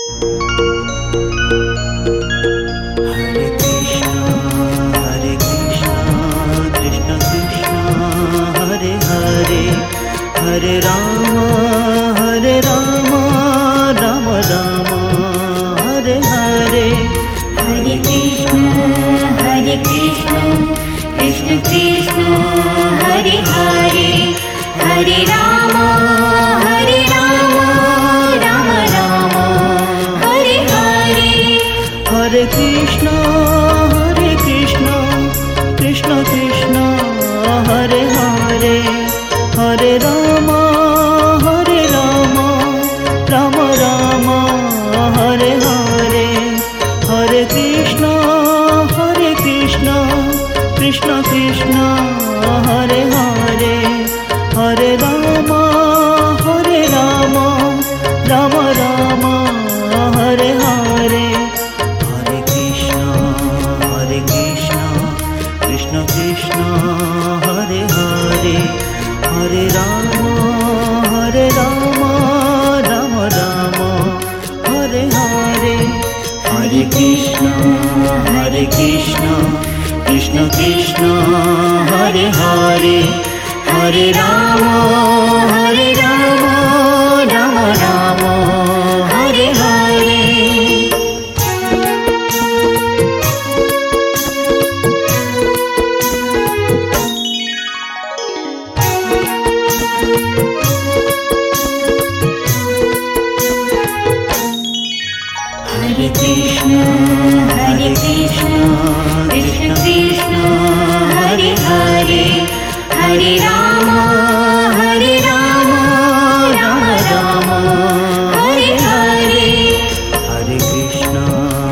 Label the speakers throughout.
Speaker 1: Hare Krishna, Krishna Krishna, Hare Hare, Hare Rama, Rama Rama, Hare Hare.
Speaker 2: Hare Krishna, Krishna Krishna, Hare Hare, Hare Rama, Rama Rama, Hare Hare.
Speaker 1: Hare Krishna, Krishna Krishna, Hare Hare, Hare Rama, Rama Rama, Hare Hare. Hare Krishna, Krishna Krishna, Hare Hare, Hare Rama, Rama Rama, Hare Hare. Hare Krishna, Krishna Krishna, Hare Hare, Hare Rama, Rama Rama, Hare Hare. Hare Krishna, Krishna Krishna, Hare Hare, Hare Rama, Rama Rama, Hare Hare.
Speaker 2: Hare Krishna, Krishna Krishna, Hare Hare, Hare Rama, Rama Rama, Hare Hare.
Speaker 1: Hare Krishna,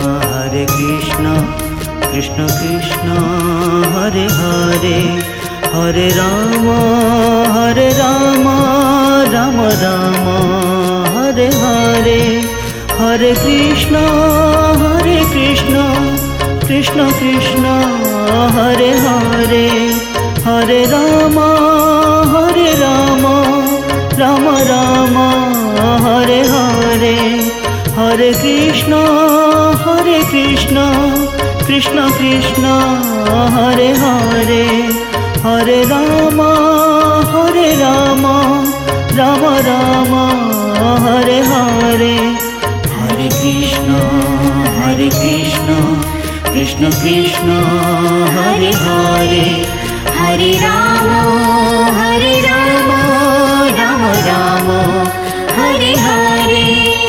Speaker 1: Krishna Krishna, Hare Hare, Hare Rama, Rama Rama, Hare Hare. Hare Krishna, Krishna Krishna, Hare Hare, Hare Rama, Rama Rama, Hare Hare. Hare Krishna, Krishna Krishna, Hare Hare, Hare Rama, Rama Rama, Hare Hare. Hare Krishna, Krishna Krishna, Hare Hare, Hare Rama, Rama Rama, Hare Hare.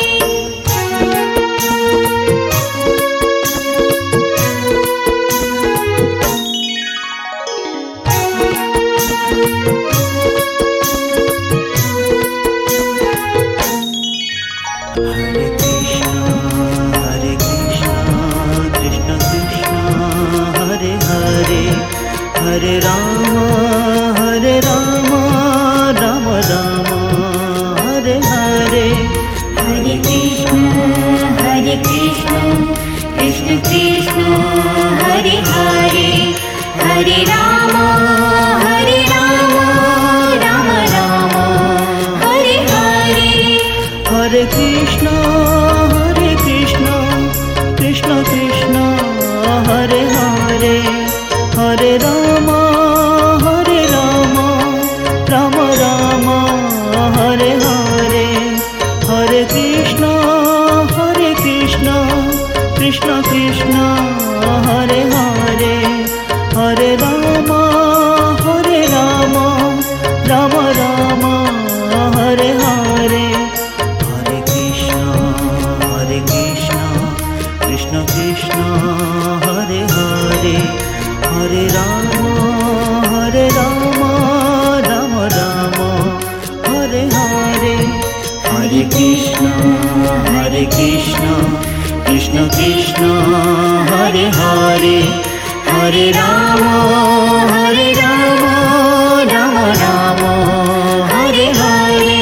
Speaker 1: Hare Krishna, Krishna Krishna, Hare Hare, Hare Rama, Rama Rama, Hare Hare.
Speaker 2: Hare Krishna, Krishna Krishna, Hare Hare, Hare Rama, Rama Rama, Hare Hare.
Speaker 1: Hare Krishna, Krishna Krishna, Hare Hare, Hare Rama, Rama Rama, Hare Hare. Hare Krishna, Krishna Krishna, Hare Hare, Hare Rama, Rama Rama, Hare Hare. Hare Krishna, Krishna Krishna, Hare Hare, Hare Rama, Rama Rama, Hare Hare. Hare Krishna, Krishna Krishna, Hare Hare, Hare Rama, Rama Rama, Hare Hare.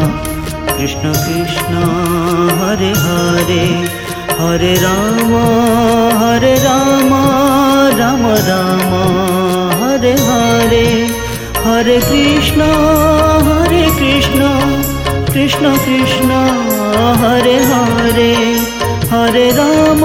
Speaker 1: Krishna Krishna Hare Hare Hare Ram Ram Ram Hare Hare Hare Krishna Krishna Krishna Hare Hare Hare Ram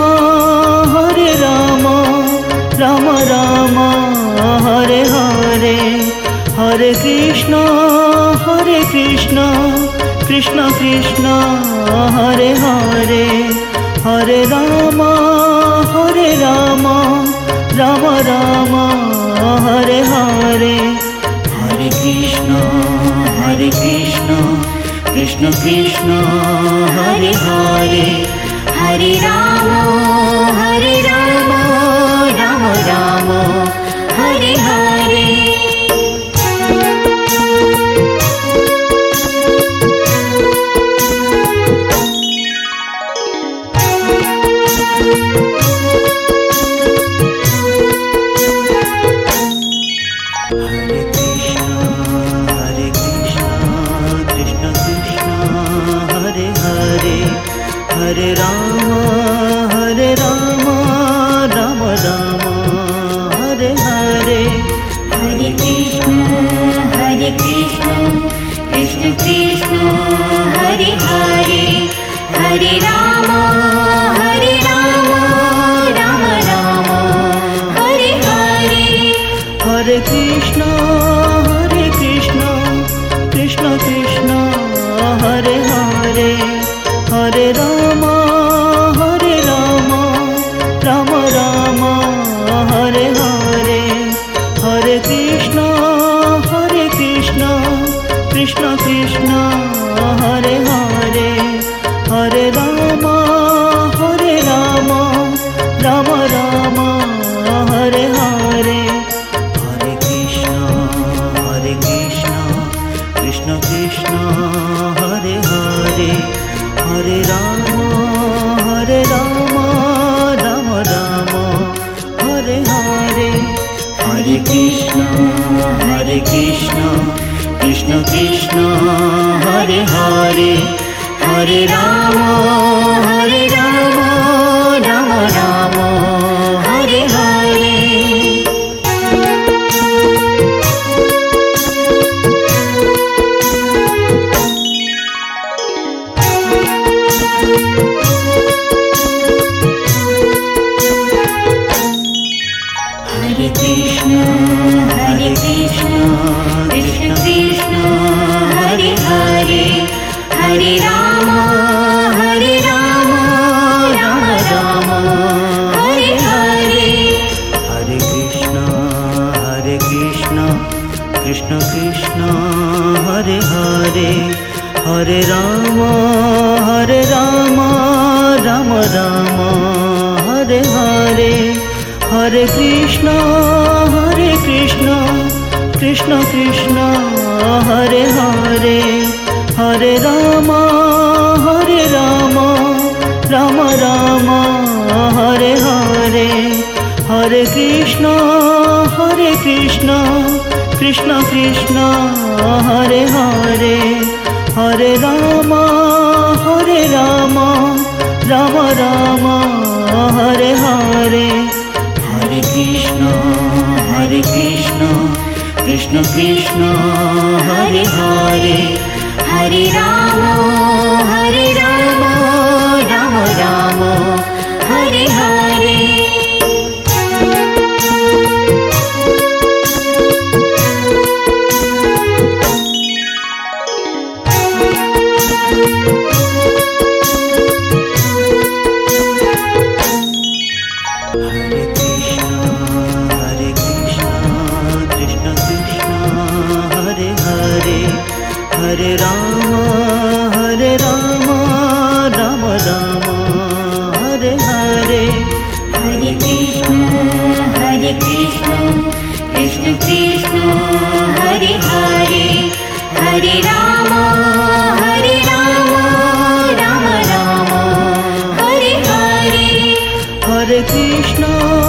Speaker 1: Ram Ram Hare Hare Hare Krishna Krishna Krishna Hare Hare Hare Ram Ram Ram Hare Hare Hare Krishna Krishna Krishna Hare Hare
Speaker 2: Hare Ram Ram Ram Hare Hare
Speaker 1: Hare Krishna Krishna Krishna Hare Hare Hare Ram Ram Ram Hare Hare
Speaker 2: Hare Krishna Krishna Krishna Hare Hare Hare Ram Ram Ram Hare Hare
Speaker 1: Hare Krishna Krishna Krishna Hare Hare Hare Ram Ram Ram Hare Hare Hare Krishna Krishna Krishna Hare Hare Hare Ram Ram Ram Hare Hare Hare Krishna Krishna Krishna Hare Hare Hare Ram Ram Ram Hare Hare Hare Krishna Krishna Krishna Hare Hare Hare Ram Ram Ram Hare Hare
Speaker 2: Hare Krishna Krishna Krishna Hare Hare Hare Ram Ram Ram Hare Hare
Speaker 1: Hare Krishna Krishna Krishna Hare Hare Hare Ram Ram Ram Hare Hare Hare Krishna Krishna Krishna Hare Hare Hare Ram Ram Ram Hare Hare Hare Krishna Krishna Krishna Hare Hare Hare Ram Ram Ram Hare Hare Hare Krishna Krishna Krishna Hare Hare
Speaker 2: Hare Ram Ram Ram Hare Hare
Speaker 1: Hare Krishna Krishna Krishna Hare Hare Hare Ram Ram Ram Hare Hare
Speaker 2: Hare Krishna Krishna Krishna Hare Hare Hare Ram Ram Ram Hare Hare
Speaker 1: Hare Krishna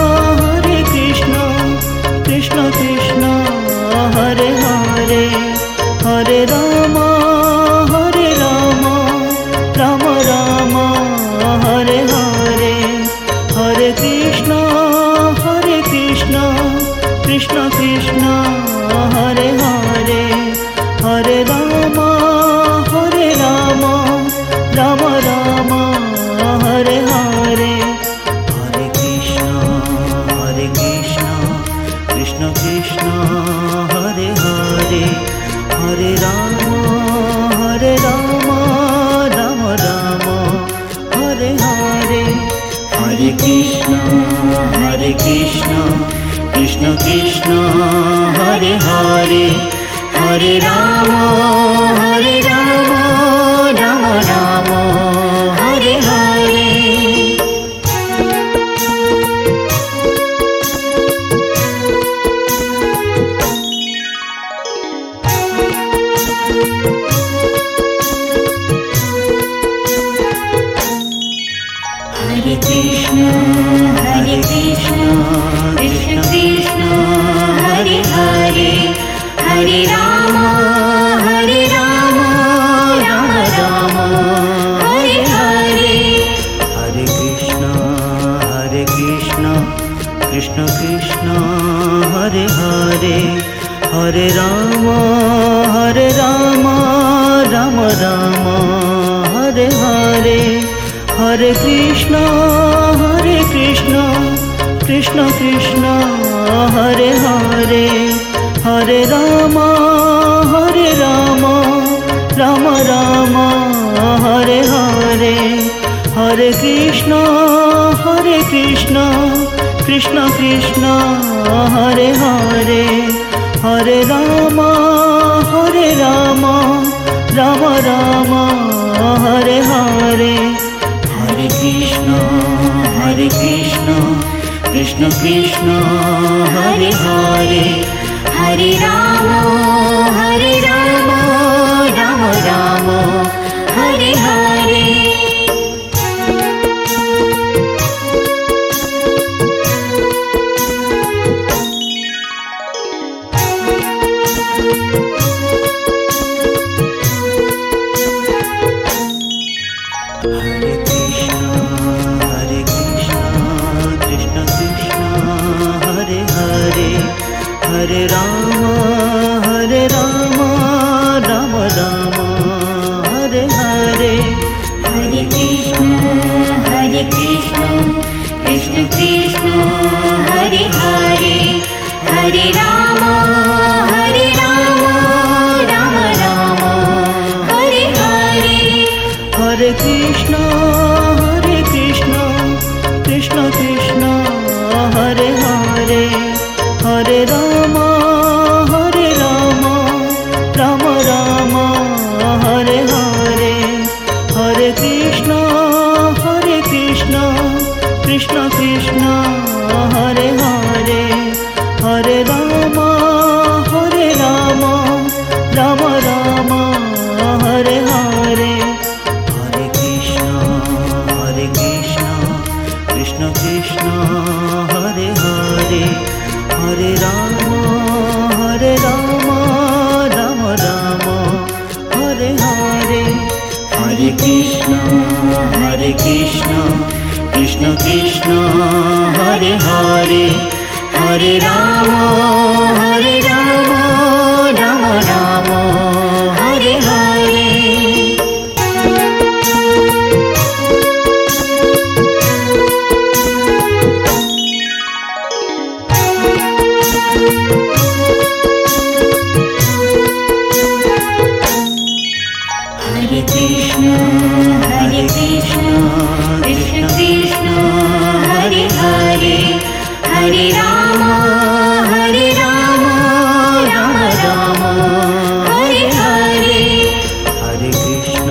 Speaker 1: Krishna Krishna Hare Hare Hare Ram
Speaker 2: Krishna Krishna Krishna Hare Hare Hare Ram Ram Ram Hare Hare
Speaker 1: Hare Krishna Krishna Krishna Hare Hare Hare Ram Ram Ram Hare Hare Hare Krishna Krishna Krishna Hare Hare Hare Ram Ram Ram Hare Hare Hare Krishna Krishna Krishna Hare Hare Hare Ram Ram Ram Hare Hare Hare Krishna Krishna Krishna Hare Hare
Speaker 2: Hare Ram Ram Ram Hare Hare
Speaker 1: Hare Krishna Krishna Krishna Hare Hare Hare Ram Ram Ram Hare Hare
Speaker 2: Hare Krishna Krishna Krishna Hare Hare Hare Ram Ram Ram Hare Hare
Speaker 1: Hare Krishna Krishna Krishna Hare Hare Hare Ram Ram Ram Hare Hare Hare Krishna Krishna Krishna Hare Hare Hare Ram Ram Ram Hare Hare Hare Krishna Krishna Krishna Hare Hare Hare Ram Ram Ram Hare Hare Hare Krishna Krishna Krishna Hare Hare Hare Ram Ram Ram Hare Hare
Speaker 2: Hare Krishna Krishna Krishna Hare Hare Hare Ram Ram Ram Hare Hare
Speaker 1: Hare Krishna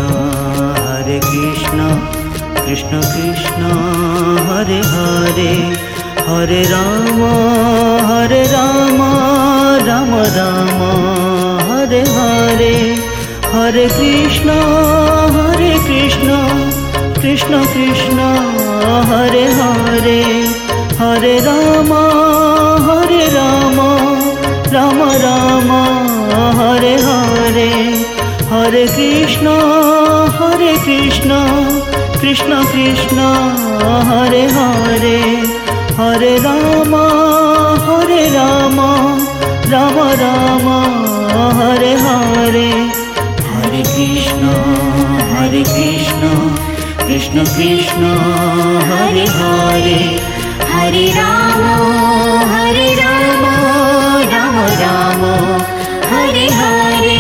Speaker 1: Krishna Krishna Hare Hare Hare Ram Ram Ram Hare Hare Hare Krishna Krishna Krishna Hare Hare Hare Ram Ram Ram Hare Hare Hare Krishna Krishna Krishna Hare Hare Hare Ram Ram Ram Hare Hare Hare Krishna Krishna Krishna Hare Hare
Speaker 2: Hare Ram Ram Ram Hare Hare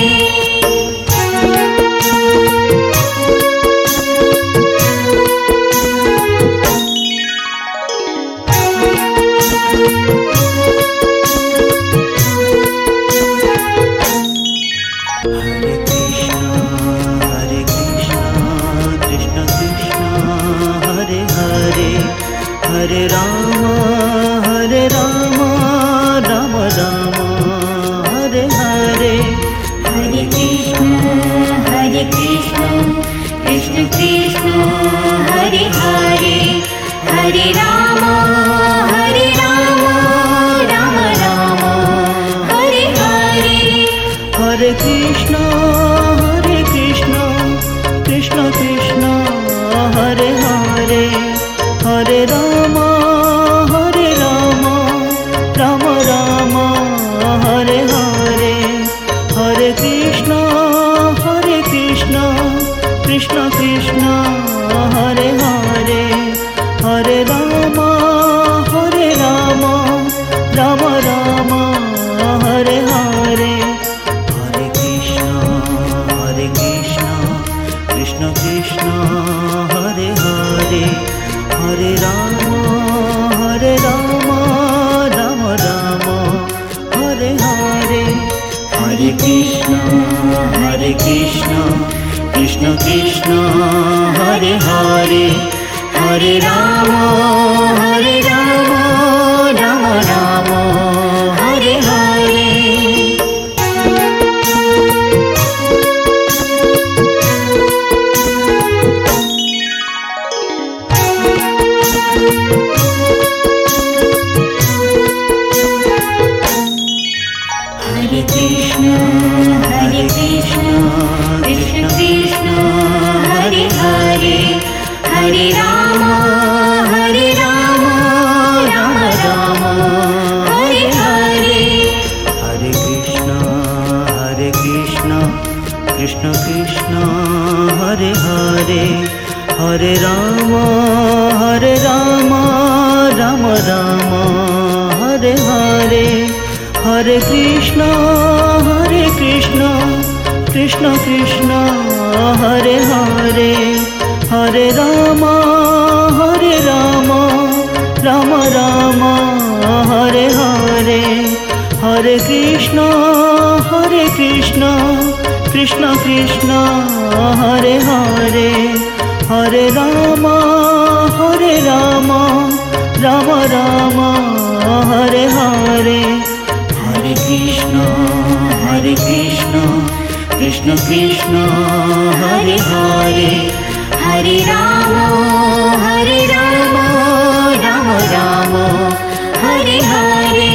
Speaker 1: Hare Krishna Krishna Krishna Hare Hare Hare Ram Ram Ram Hare Hare
Speaker 2: Hare Krishna Krishna Krishna Krishna Hare Hare Hare Ram Ram Ram Hare Hare
Speaker 1: Hare Krishna Krishna Krishna Hare Hare Hare Ram Ram Ram Hare Hare Hare Krishna Krishna Krishna Hare Hare Hare Ram Ram Ram Hare Hare Hare Krishna Krishna Krishna Hare Hare Hare Ram Ram Ram Hare Hare Hare Krishna Krishna Krishna Hare Hare Hare Ram Ram Ram Hare Hare Hare Krishna Krishna Krishna Hare Hare Hare Ram Ram Ram Hare Hare Hare Krishna Krishna Krishna Hare Hare Hare Ram Ram Ram Hare Hare Hare Krishna Krishna Krishna Hare Hare Hare Ram Ram Ram Hare Hare Hare Krishna Krishna Krishna Hare Hare Hare Ram Ram Ram Hare Hare Hare Krishna Krishna Krishna Hare Hare Hare Ram Ram Ram Hare Hare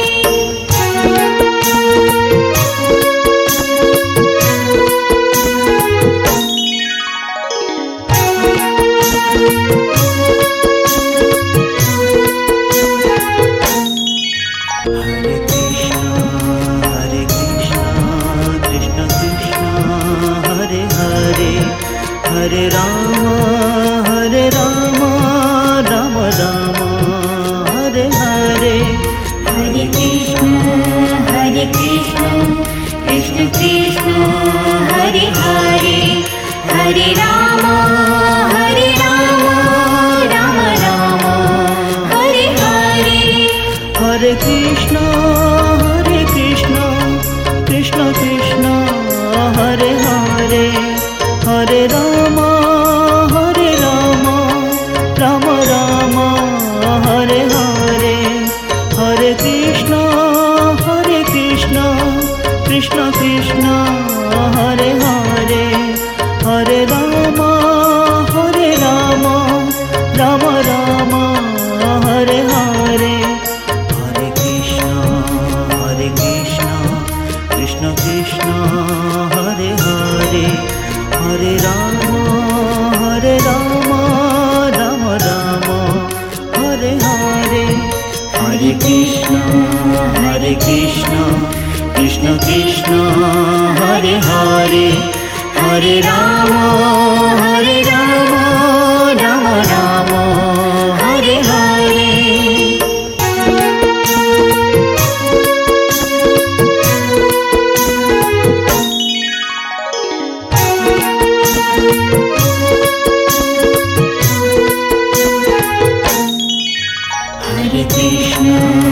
Speaker 1: Hare Ram Ram Ram Hare Hare
Speaker 2: Hare Krishna Krishna Krishna Hare Hare Hare Ram Ram Ram Hare Hare
Speaker 1: Hare Krishna Krishna Krishna Hare Hare Hare Ram Ram Ram Hare Hare Hare Krishna Krishna Krishna Hare Hare Hare Ram Ram Ram Hare Hare Hare Krishna Krishna Krishna Hare Hare Hare Ram Ram Ram Hare Hare Hare Krishna Krishna Krishna Hare Hare Hare Ram Ram Ram Hare Hare
Speaker 2: Hare Krishna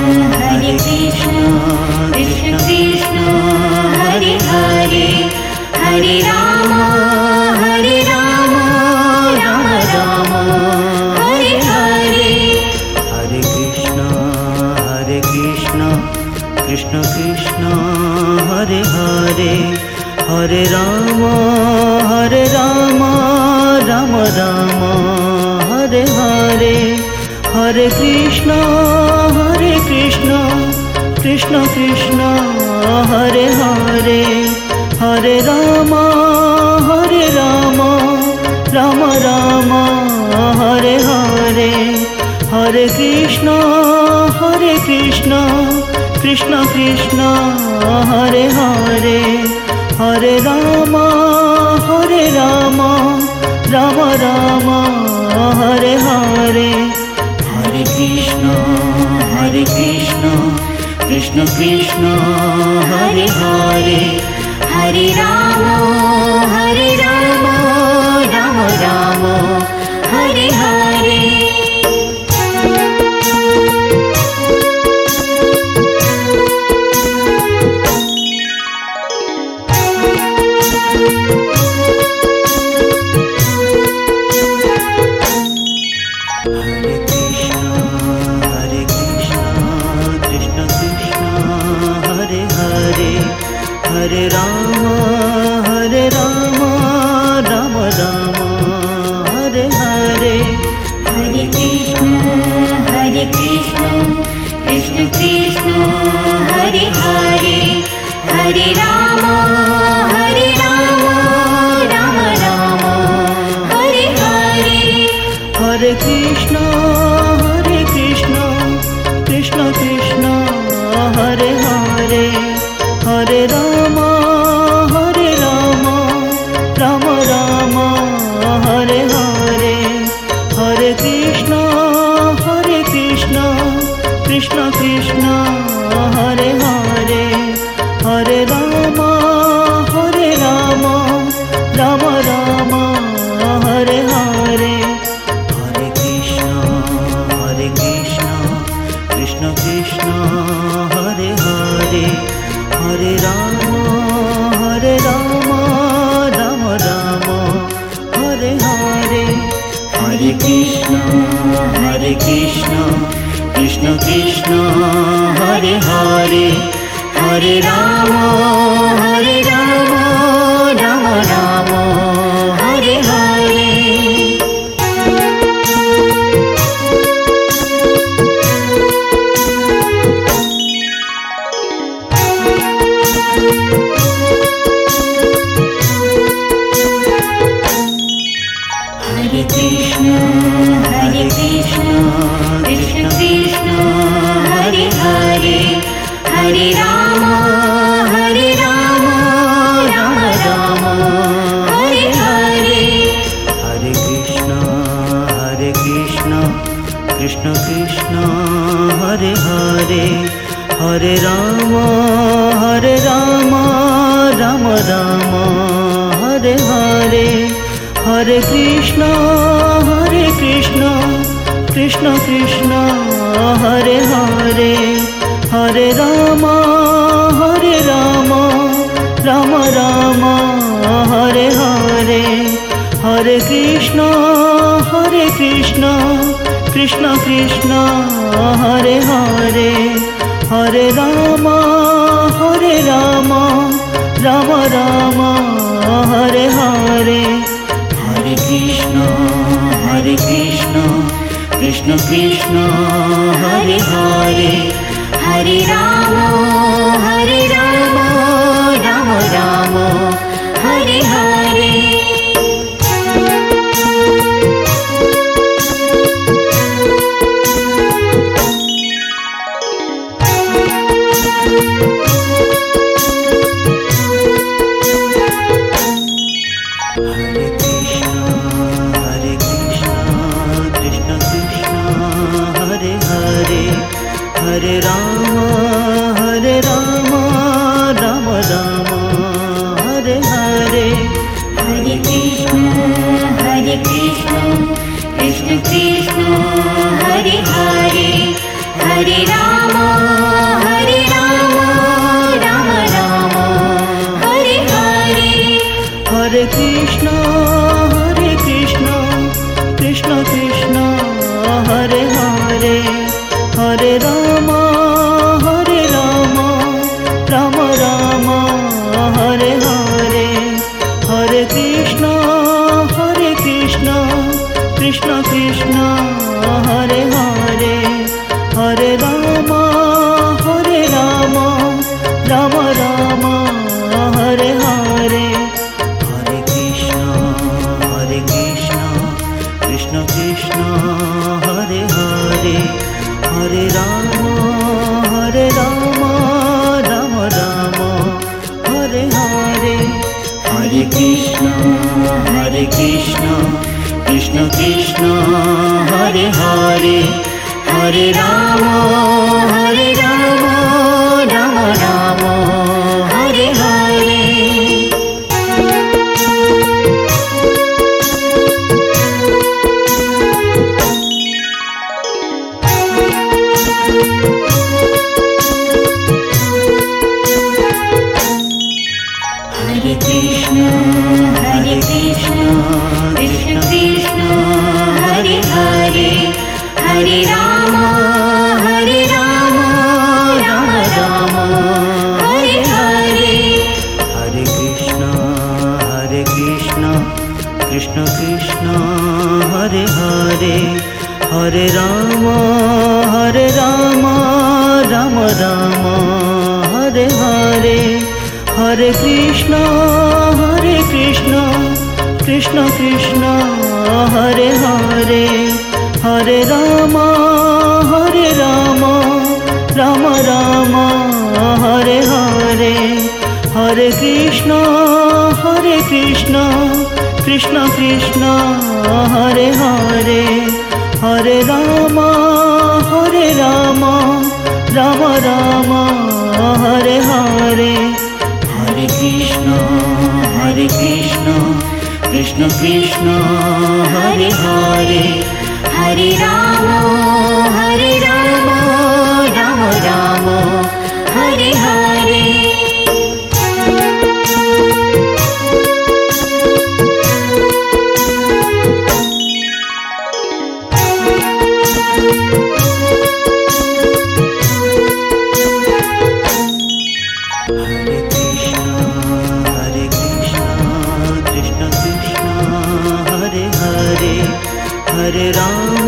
Speaker 2: Krishna Krishna Hare Hare Hare Ram Ram Ram Hare Hare
Speaker 1: Hare Krishna Krishna Krishna Hare Hare Hare Ram Ram Ram Hare Hare Hare Krishna Krishna Krishna Hare Hare, Hare Ram Ram Ram Hare Hare, Hare Krishna Krishna Krishna Hare Hare, Hare Ram Ram Ram Hare Hare, Hare Krishna Krishna Krishna Hare Hare,
Speaker 2: Hare Ram Ram Ram Hare Hare.
Speaker 1: Hare Ram Ram Ram Hare Hare,
Speaker 2: Hare Krishna Krishna Krishna Hare Hare, Hare Ram Ram Ram Hare Hare,
Speaker 1: Hare Krishna Krishna Krishna Hare Hare, Hare Ram Ram Ram Hare Hare, Hare Krishna Krishna Krishna Hare Hare, Hare Ram Ram Ram Hare Hare, Hare Krishna Krishna Krishna Hare Hare, Hare Ram Ram Ram Hare Hare, Hare Krishna Krishna Krishna Hare Hare, Hare Ram Ram Ram Hare Hare.
Speaker 2: Hare Krishna Krishna Krishna Hare Hare, Hare Ram Ram Ram Hare Hare,
Speaker 1: Hare Krishna Krishna Krishna Hare Hare, Hare Ram Ram Ram Hare Hare, Hare Krishna Krishna Krishna Hare Hare, Hare Ram Ram Ram Hare Hare, Hare Krishna Krishna Krishna Hare Hare, Hare Ram Ram Ram Hare Hare, Hare Krishna Krishna Krishna Hare Hare,
Speaker 2: Hare Ram Ram Ram Hare Hare.
Speaker 1: Hare Krishna Krishna Krishna Hare Hare, Hare Ram Ram Ram Hare Hare,
Speaker 2: Hare Krishna Krishna Krishna Hare Hare, Hare Ram Ram Ram Hare Hare,
Speaker 1: Hare Krishna Krishna Krishna Hare Hare, Hare Ram Ram Ram Hare Hare, Hare Krishna Krishna Krishna Hare Hare. Krishna Krishna Hare Hare Hare Ram Ram Ram Hare Hare.
Speaker 2: Hare Krishna Krishna Krishna Hare Hare Hare Ram Ram Ram Hare Hare.
Speaker 1: Hare Krishna Krishna Krishna Hare Hare Hare Ram Ram Ram Hare Hare. Hare Krishna Krishna Krishna Hare Hare Hare Ram Ram Ram Hare Hare. Hare Krishna Krishna Krishna Hare Hare Hare Ram Ram Ram Hare Hare. Hare Krishna Krishna Krishna Hare Hare
Speaker 2: Hare Ram Ram Ram Hare Hare.
Speaker 1: Hare Krishna Krishna Krishna Hare Hare Hare Ram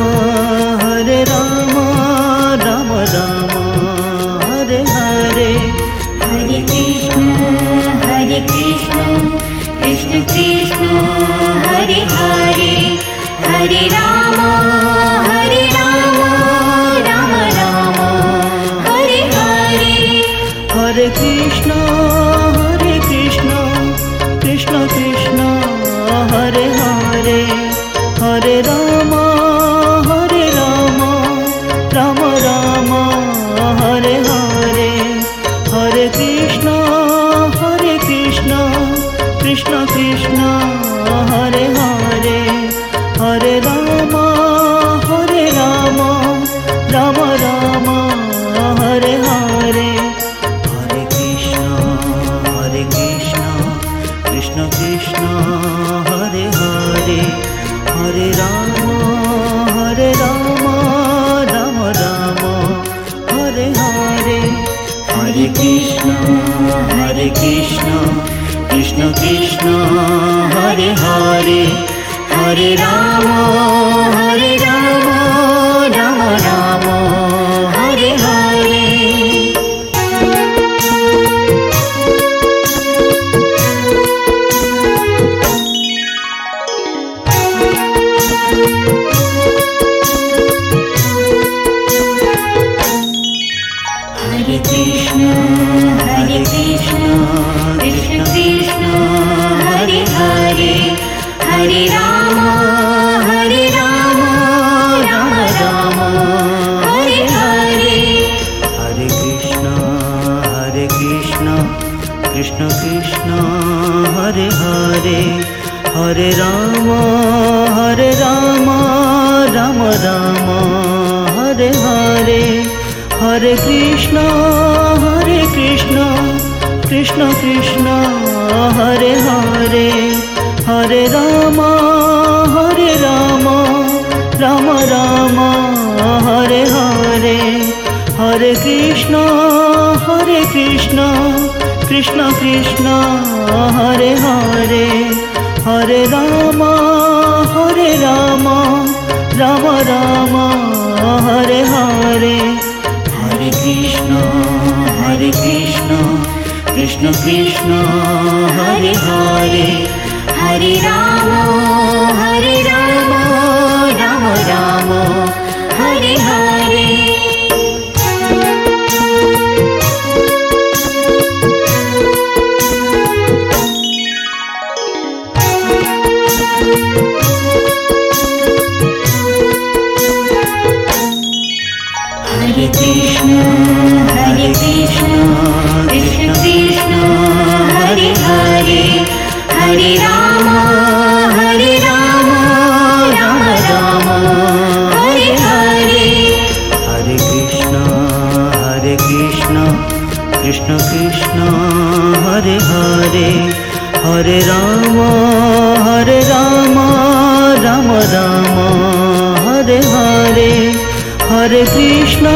Speaker 1: Ram Hare Hare.
Speaker 2: Hare Krishna Krishna Krishna Hare Hare Hare Ram Ram Hare Hare.
Speaker 1: Hare Krishna Krishna Krishna Hare Hare Hare Ram Ram Hare Hare. Hare Krishna Krishna Krishna Hare Hare Hare Ram Ram Hare Hare. Hare Krishna Krishna Krishna Hare Hare Hare Ram Ram Hare Hare. Hare Krishna Krishna Krishna Hare Hare Hare Ram Ram Hare Hare.
Speaker 2: Hare Krishna Krishna Krishna Hare Hare Hare Ram Ram Hare Hare.
Speaker 1: Hare Krishna Krishna Krishna Hare Hare Hare Ram Ram Hare Hare. Hare Krishna Krishna Krishna Hare Hare Hare Ram Ram Hare Hare. Hare Krishna Krishna Krishna Hare Hare Hare Ram Ram Hare Hare. Hare Krishna Krishna Krishna Hare Hare
Speaker 2: Hare Ram Ram Hare Hare.
Speaker 1: Krishna
Speaker 2: Hare Krishna, Krishna Krishna, Hare Hare, Hare Rama, Hare Rama, Rama Rama, Hare Hare.
Speaker 1: Hare Krishna, Krishna Krishna, Hare Hare, Hare Rama, Rama Rama, Hare Hare. Hare Krishna,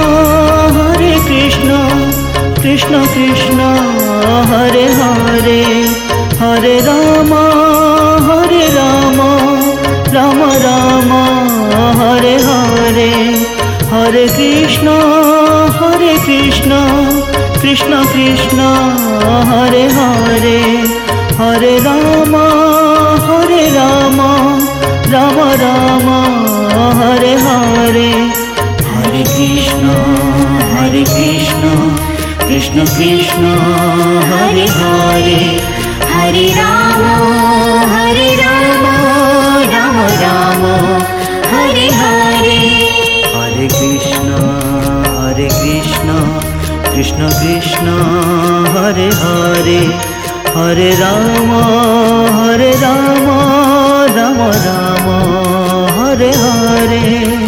Speaker 1: Krishna Krishna, Hare Hare, Hare Rama, Rama Rama, Hare Hare. Hare Krishna, Krishna Krishna, Hare Hare, Hare Rama, Rama Rama, Hare Hare. Hare Krishna, Krishna Krishna, Hare Hare,
Speaker 2: Hare Rama, Rama Rama, Hare Hare.
Speaker 1: Hare Krishna, Krishna Krishna, Hare Hare, Hare Rama, Rama Rama, Hare Hare.